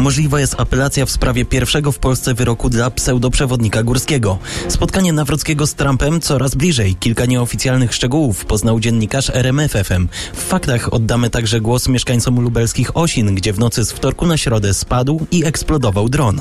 Możliwa jest apelacja w sprawie pierwszego w Polsce wyroku dla pseudoprzewodnika górskiego. Spotkanie Nawrockiego z Trumpem coraz bliżej. Kilka nieoficjalnych szczegółów poznał dziennikarz RMF FM. W faktach oddamy także głos mieszkańcom lubelskich Osin, gdzie w nocy z wtorku na środę spadł i eksplodował dron.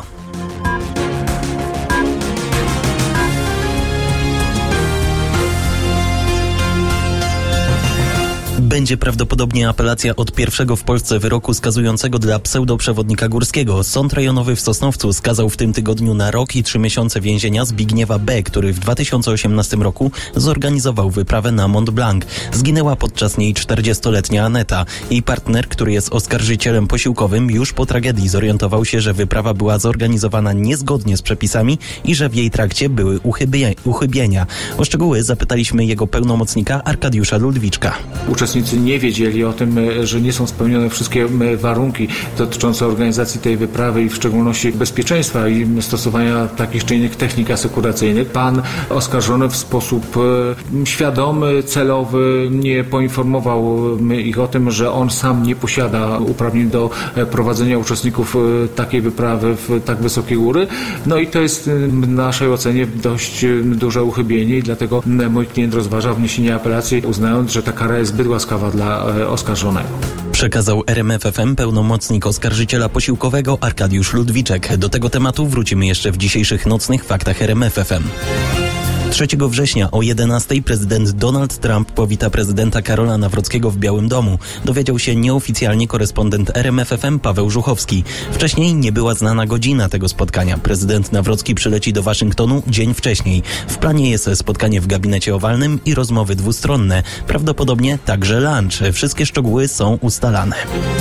Będzie prawdopodobnie apelacja od pierwszego w Polsce wyroku skazującego dla pseudoprzewodnika górskiego. Sąd rejonowy w Sosnowcu skazał w tym tygodniu na rok i 3 miesiące więzienia Zbigniewa B., który w 2018 roku zorganizował wyprawę na Mont Blanc. Zginęła podczas niej 40-letnia Aneta. Jej partner, który jest oskarżycielem posiłkowym, już po tragedii zorientował się, że wyprawa była zorganizowana niezgodnie z przepisami i że w jej trakcie były uchybienia. O szczegóły zapytaliśmy jego pełnomocnika Arkadiusza Ludwiczka. Uczestnicy nie wiedzieli o tym, że nie są spełnione wszystkie warunki dotyczące organizacji tej wyprawy i w szczególności bezpieczeństwa i stosowania takich czy innych technik asekuracyjnych. Pan oskarżony w sposób świadomy, celowy nie poinformował ich o tym, że on sam nie posiada uprawnień do prowadzenia uczestników takiej wyprawy w tak wysokie góry. No i to jest w naszej ocenie dość duże uchybienie i dlatego mój klient rozważa wniesienie apelacji, uznając, że ta kara jest zbyt łaskawa dla oskarżonego. Przekazał RMF FM pełnomocnik oskarżyciela posiłkowego Arkadiusz Ludwiczek. Do tego tematu wrócimy jeszcze w dzisiejszych nocnych faktach RMF FM. 3 września o 11:00 prezydent Donald Trump powita prezydenta Karola Nawrockiego w Białym Domu. Dowiedział się nieoficjalnie korespondent RMF FM Paweł Żuchowski. Wcześniej nie była znana godzina tego spotkania. Prezydent Nawrocki przyleci do Waszyngtonu dzień wcześniej. W planie jest spotkanie w gabinecie owalnym i rozmowy dwustronne. Prawdopodobnie także lunch. Wszystkie szczegóły są ustalane.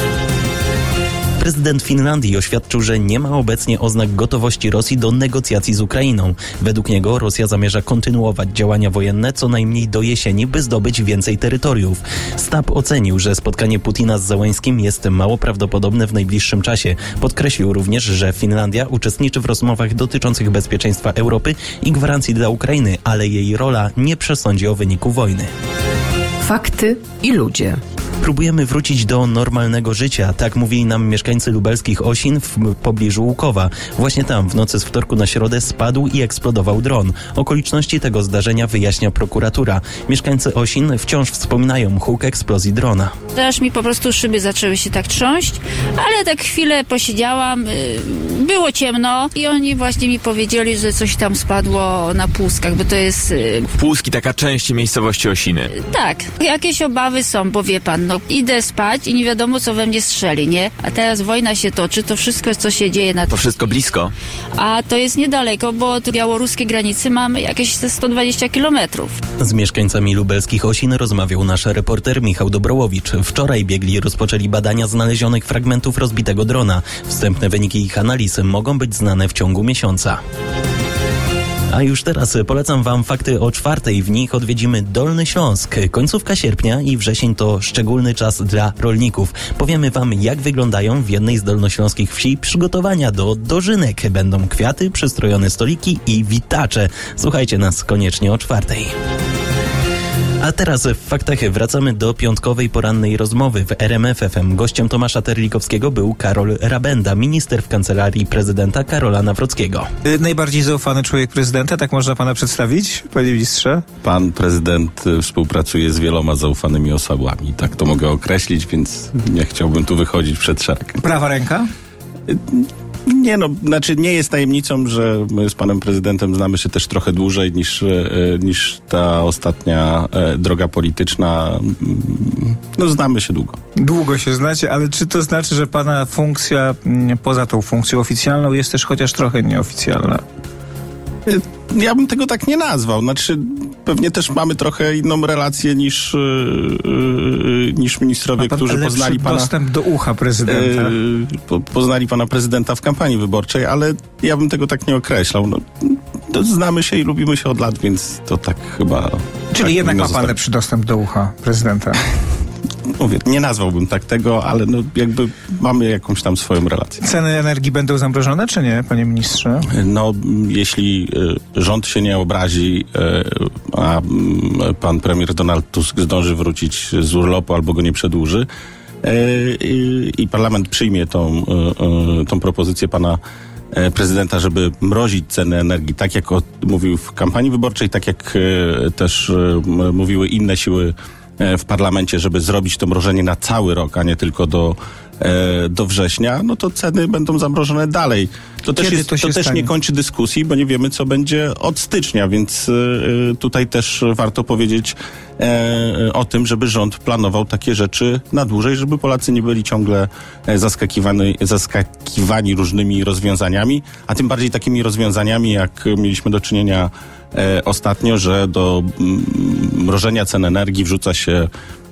Prezydent Finlandii oświadczył, że nie ma obecnie oznak gotowości Rosji do negocjacji z Ukrainą. Według niego Rosja zamierza kontynuować działania wojenne co najmniej do jesieni, by zdobyć więcej terytoriów. Sztab ocenił, że spotkanie Putina z Zełenskim jest mało prawdopodobne w najbliższym czasie. Podkreślił również, że Finlandia uczestniczy w rozmowach dotyczących bezpieczeństwa Europy i gwarancji dla Ukrainy, ale jej rola nie przesądzi o wyniku wojny. Fakty i ludzie. Próbujemy wrócić do normalnego życia, tak mówili nam mieszkańcy lubelskich Osin w pobliżu Łukowa. Właśnie tam w nocy z wtorku na środę spadł i eksplodował dron. Okoliczności tego zdarzenia wyjaśnia prokuratura. Mieszkańcy Osin wciąż wspominają huk eksplozji drona. Aż mi po prostu szyby zaczęły się tak trząść, ale tak chwilę posiedziałam, było ciemno i oni właśnie mi powiedzieli, że coś tam spadło na Płuskach, bo to jest... Płuski, taka część miejscowości Osiny. Tak, jakieś obawy są, bo wie pan, idę spać i nie wiadomo, co we mnie strzeli, nie? A teraz wojna się toczy, to wszystko, co się dzieje na... To wszystko blisko. A to jest niedaleko, bo od białoruskiej granicy mamy jakieś 120 kilometrów. Z mieszkańcami lubelskich Osin rozmawiał nasz reporter Michał Dobrołowicz. Wczoraj biegli rozpoczęli badania znalezionych fragmentów rozbitego drona. Wstępne wyniki ich analiz mogą być znane w ciągu miesiąca. A już teraz polecam Wam fakty o 4:00. W nich odwiedzimy Dolny Śląsk. Końcówka sierpnia i wrzesień to szczególny czas dla rolników. Powiemy Wam, jak wyglądają w jednej z dolnośląskich wsi przygotowania do dożynek. Będą kwiaty, przystrojone stoliki i witacze. Słuchajcie nas koniecznie o 4:00. A teraz w faktach wracamy do piątkowej porannej rozmowy w RMF FM. Gościem Tomasza Terlikowskiego był Karol Rabenda, minister w kancelarii prezydenta Karola Nawrockiego. Najbardziej zaufany człowiek prezydenta, tak można pana przedstawić, panie ministrze? Pan prezydent współpracuje z wieloma zaufanymi osobami. Tak to mogę określić, więc nie chciałbym tu wychodzić przed szereg. Prawa ręka? Nie, nie jest tajemnicą, że my z panem prezydentem znamy się też trochę dłużej niż ta ostatnia droga polityczna. Znamy się długo. Długo się znacie, ale czy to znaczy, że pana funkcja, poza tą funkcją oficjalną, jest też chociaż trochę nieoficjalna? Ja bym tego tak nie nazwał. Pewnie też mamy trochę inną relację niż ministrowie, którzy poznali pana... dostęp do ucha prezydenta. Poznali pana prezydenta w kampanii wyborczej, ale ja bym tego tak nie określał. Znamy się i lubimy się od lat, więc to tak chyba... Czyli tak jednak ma pan lepszy dostęp do ucha prezydenta. Mówię, nie nazwałbym tak tego, ale jakby mamy jakąś tam swoją relację. Ceny energii będą zamrożone, czy nie, panie ministrze? Jeśli rząd się nie obrazi, a pan premier Donald Tusk zdąży wrócić z urlopu albo go nie przedłuży, i parlament przyjmie tą propozycję pana prezydenta, żeby mrozić ceny energii, tak jak mówił w kampanii wyborczej, tak jak też mówiły inne siły w parlamencie, żeby zrobić to mrożenie na cały rok, a nie tylko do września, no to ceny będą zamrożone dalej. To też nie kończy dyskusji, bo nie wiemy, co będzie od stycznia, więc tutaj też warto powiedzieć o tym, żeby rząd planował takie rzeczy na dłużej, żeby Polacy nie byli ciągle zaskakiwani różnymi rozwiązaniami, a tym bardziej takimi rozwiązaniami, jak mieliśmy do czynienia ostatnio, że do mrożenia cen energii wrzuca się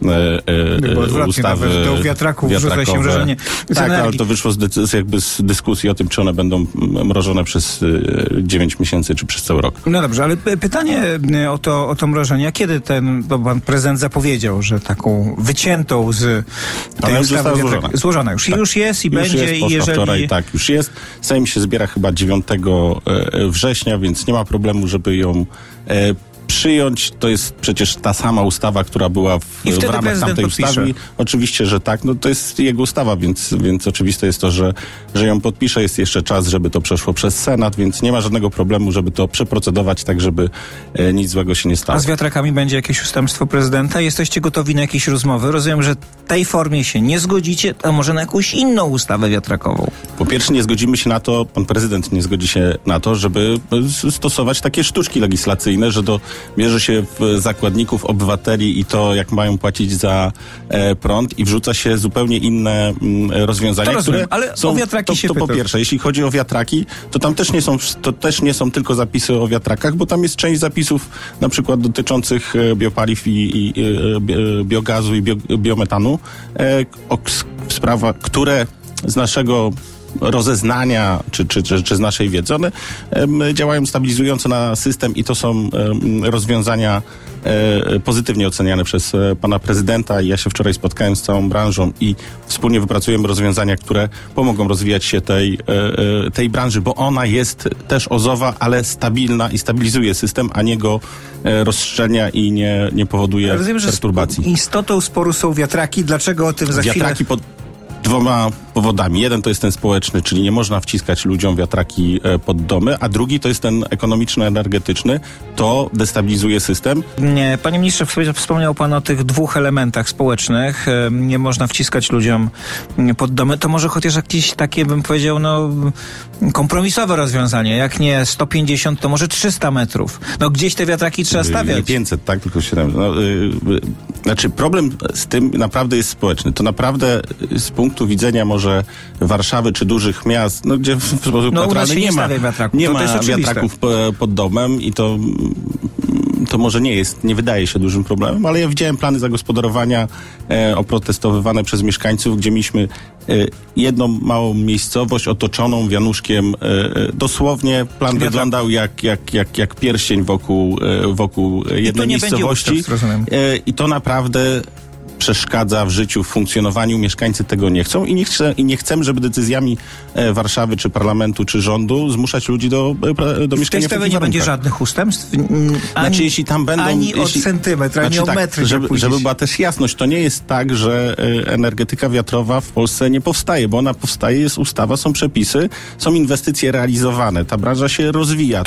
ustawy do wiatraków wrzuca się mrożenie tak, ale to wyszło z dyskusji o tym, czy one będą mrożone przez 9 miesięcy, czy przez cały rok. No dobrze, ale pytanie o to mrożenie. Kiedy bo pan prezydent zapowiedział, że taką wyciętą z tej ustawy złożona już. Tak. Już jest i już będzie. Jest, i jeżeli... wczoraj, tak, już jest. Sejm się zbiera chyba 9 września, więc nie ma problemu, żeby ją przyjąć. To jest przecież ta sama ustawa, która była w ramach tamtej ustawy. Oczywiście, że tak. No to jest jego ustawa, więc oczywiste jest to, że ją podpisze. Jest jeszcze czas, żeby to przeszło przez Senat, więc nie ma żadnego problemu, żeby to przeprocedować tak, żeby nic złego się nie stało. A z wiatrakami będzie jakieś ustępstwo prezydenta? Jesteście gotowi na jakieś rozmowy? Rozumiem, że tej formie się nie zgodzicie, a może na jakąś inną ustawę wiatrakową? Po pierwsze, nie zgodzimy się na to, pan prezydent nie zgodzi się na to, żeby stosować takie sztuczki legislacyjne, że bierze się zakładników, obywateli i to, jak mają płacić za prąd i wrzuca się zupełnie inne rozwiązania, które ale są... O wiatraki to po pierwsze, jeśli chodzi o wiatraki, to tam też nie są tylko zapisy o wiatrakach, bo tam jest część zapisów na przykład dotyczących biopaliw i biogazu i biometanu, sprawa, które z naszego rozeznania, czy z naszej wiedzy, one działają stabilizująco na system i to są rozwiązania pozytywnie oceniane przez pana prezydenta. Ja się wczoraj spotkałem z całą branżą i wspólnie wypracujemy rozwiązania, które pomogą rozwijać się tej branży, bo ona jest też OZE-owa, ale stabilna i stabilizuje system, a nie go rozszczelnia i nie powoduje perturbacji. Istotą sporu są wiatraki. Dlaczego o tym za chwilę? Wiatraki dwoma powodami. Jeden to jest ten społeczny, czyli nie można wciskać ludziom wiatraki pod domy, a drugi to jest ten ekonomiczno-energetyczny. To destabilizuje system. Panie ministrze, wspomniał pan o tych dwóch elementach społecznych. Nie można wciskać ludziom pod domy. To może chociaż jakieś takie, bym powiedział, kompromisowe rozwiązanie. Jak nie 150, to może 300 metrów. Gdzieś te wiatraki trzeba stawiać. Nie 500, tak? Tylko 700. Znaczy problem z tym naprawdę jest społeczny. To naprawdę z punktu widzenia może Warszawy czy dużych miast, gdzie w sposób naturalny nie ma wiatraków pod domem i to może nie wydaje się dużym problemem, ale ja widziałem plany zagospodarowania oprotestowywane przez mieszkańców, gdzie mieliśmy jedną małą miejscowość otoczoną wianuszkiem. Dosłownie plan wyglądał jak pierścień wokół jednej miejscowości. I to naprawdę przeszkadza w życiu, w funkcjonowaniu. Mieszkańcy tego nie chcą i nie chcemy, żeby decyzjami Warszawy, czy parlamentu, czy rządu zmuszać ludzi do mieszkania w tej sprawie nie będzie żadnych ustępstw? Jeśli tam będą... Ani o centymetr, ani o metr. Żeby była też jasność, to nie jest tak, że energetyka wiatrowa w Polsce nie powstaje, bo ona powstaje, jest ustawa, są przepisy, są inwestycje realizowane. Ta branża się rozwija.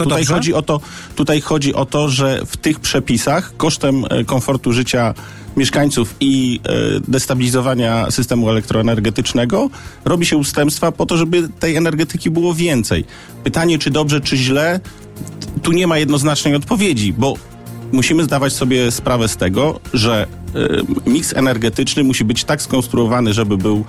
Tutaj chodzi o to, że w tych przepisach kosztem komfortu życia mieszkańców i destabilizowania systemu elektroenergetycznego robi się ustępstwa po to, żeby tej energetyki było więcej. Pytanie, czy dobrze, czy źle, tu nie ma jednoznacznej odpowiedzi, bo musimy zdawać sobie sprawę z tego, że miks energetyczny musi być tak skonstruowany, żeby był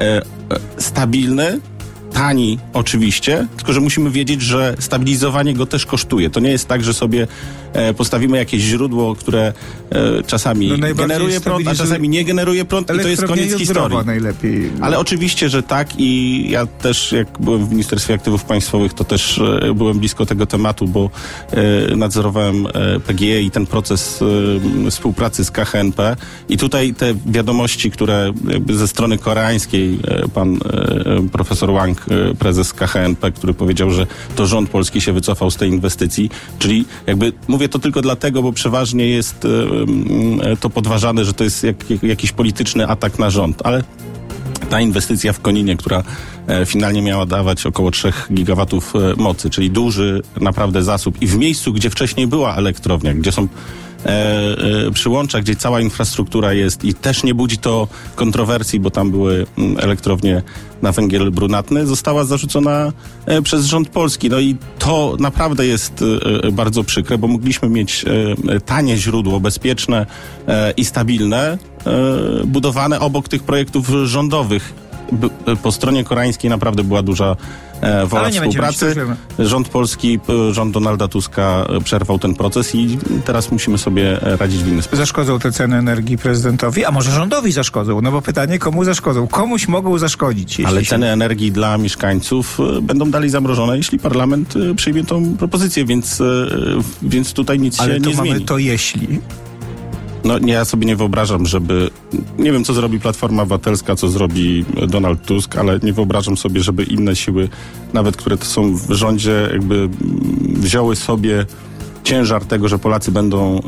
stabilny, tani oczywiście, tylko że musimy wiedzieć, że stabilizowanie go też kosztuje. To nie jest tak, że sobie postawimy jakieś źródło, które czasami generuje prąd, a czasami nie generuje prąd i to jest koniec historii. Najlepiej. Ale oczywiście, że tak i ja też, jak byłem w Ministerstwie Aktywów Państwowych, to też byłem blisko tego tematu, bo nadzorowałem PGE i ten proces współpracy z KHNP i tutaj te wiadomości, które jakby ze strony koreańskiej pan profesor Wang, prezes KHNP, który powiedział, że to rząd polski się wycofał z tej inwestycji, czyli jakby mówię mówię to tylko dlatego, bo przeważnie jest to podważane, że to jest jakiś polityczny atak na rząd, ale ta inwestycja w Koninie, która finalnie miała dawać około 3 gigawatów mocy, czyli duży naprawdę zasób i w miejscu, gdzie wcześniej była elektrownia, gdzie są przyłącza, gdzie cała infrastruktura jest i też nie budzi to kontrowersji, bo tam były elektrownie na węgiel brunatny, została zarzucona przez rząd polski. No i to naprawdę jest bardzo przykre, bo mogliśmy mieć tanie źródło, bezpieczne i stabilne, budowane obok tych projektów rządowych. Po stronie koreańskiej naprawdę była duża wola współpracy. Rząd polski, rząd Donalda Tuska przerwał ten proces i teraz musimy sobie radzić w inny sposób. Zaszkodzą te ceny energii prezydentowi, a może rządowi zaszkodzą? No bo pytanie, komu zaszkodzą? Komuś mogą zaszkodzić. Ale ceny energii dla mieszkańców będą dalej zamrożone, jeśli parlament przyjmie tą propozycję, więc tutaj nic się nie zmieni. Ale to mamy to jeśli... No ja sobie nie wyobrażam, żeby... Nie wiem, co zrobi Platforma Obywatelska, co zrobi Donald Tusk, ale nie wyobrażam sobie, żeby inne siły, nawet które to są w rządzie, jakby wzięły sobie ciężar tego, że Polacy będą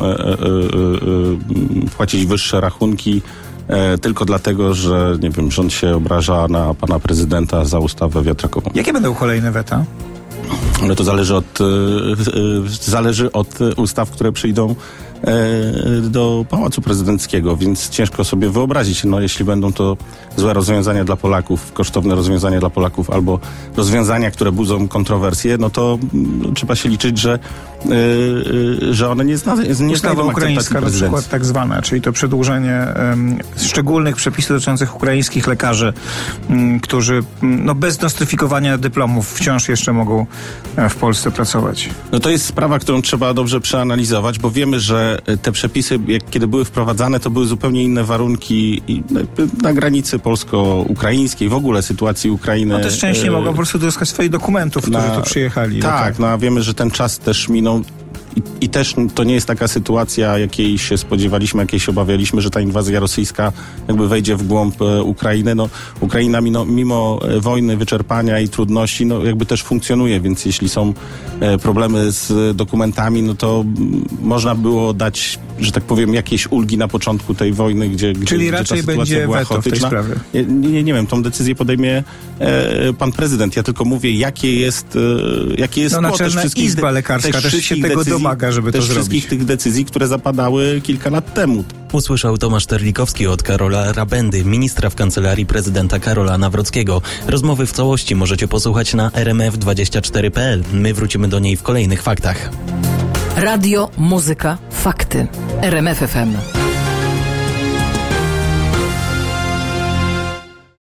płacić wyższe rachunki tylko dlatego, że, nie wiem, rząd się obraża na pana prezydenta za ustawę wiatrakową. Jakie będą kolejne weta? No to zależy od ustaw, które przyjdą do Pałacu Prezydenckiego, więc ciężko sobie wyobrazić, no jeśli będą to złe rozwiązania dla Polaków, kosztowne rozwiązania dla Polaków albo rozwiązania, które budzą kontrowersje, no to trzeba się liczyć, że one nie znajdą Ustawa ukraińska na przykład tak zwana, czyli to przedłużenie szczególnych przepisów dotyczących ukraińskich lekarzy, którzy bez nostryfikowania dyplomów wciąż jeszcze mogą w Polsce pracować. No to jest sprawa, którą trzeba dobrze przeanalizować, bo wiemy, że te przepisy, kiedy były wprowadzane, to były zupełnie inne warunki na granicy polsko-ukraińskiej, w ogóle sytuacji Ukrainy. No też częściej mogą po prostu uzyskać swoich dokumentów, którzy tu przyjechali. Tak, no a wiemy, że ten czas też minął. I też to nie jest taka sytuacja, jakiej się spodziewaliśmy, jakiej się obawialiśmy, że ta inwazja rosyjska jakby wejdzie w głąb Ukrainy. No, Ukraina mimo wojny, wyczerpania i trudności, no jakby też funkcjonuje, więc jeśli są problemy z dokumentami, no to można było dać, że tak powiem, jakieś ulgi na początku tej wojny, Czyli gdzie raczej ta sytuacja będzie była weto w tej sprawie. Nie wiem, tą decyzję podejmie pan prezydent. Ja tylko mówię, jakie jest Naczelna Izba Lekarska też się tego domaga, żeby to zrobić. Wszystkich tych decyzji, które zapadały kilka lat temu. Usłyszał Tomasz Terlikowski od Karola Rabendy, ministra w kancelarii prezydenta Karola Nawrockiego. Rozmowy w całości możecie posłuchać na rmf24.pl. My wrócimy do niej w kolejnych faktach. Radio, muzyka, fakty. RMF FM.